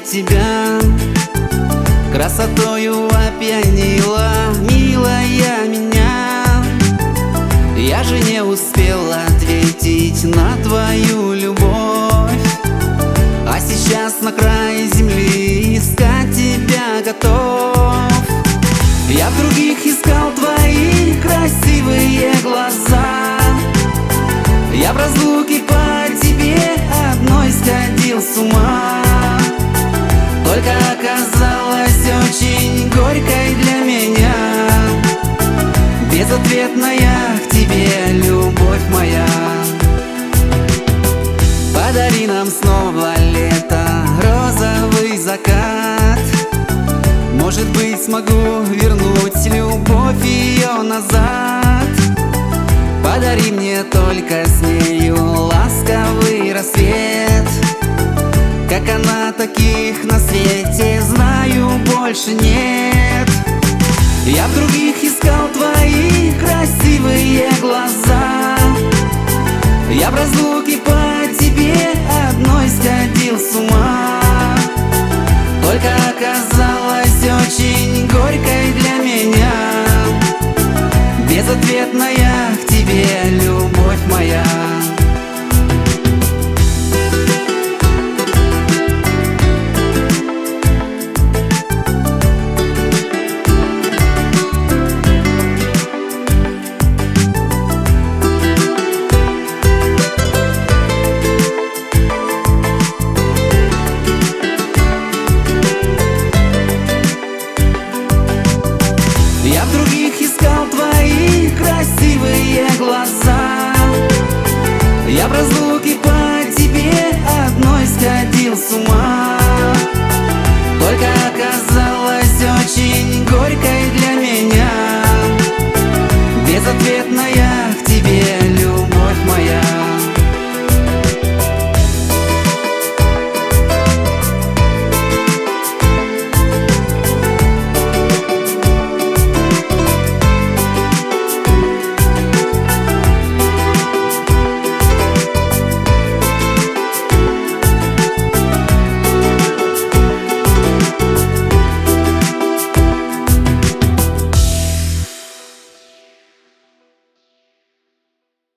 тебя, красотою опьянила, милая, меня. Я же не успел ответить на твою любовь, а сейчас на край земли искать тебя готов. Я в других искал твои красивые глаза, я в разлуке по тебе одной сходил с ума. Только оказалась очень горькой для меня, безответная к тебе любовь моя. Подари нам снова лето, розовый закат. Может быть, смогу вернуть любовь ее назад. Подари мне только с нею ласковый рассвет. Как она, таких на свете, знаю, больше нет. Я в других искал твои красивые глаза, я в разлуке по тебе одной сходил с ума. Только оказалась очень горькой для меня, безответная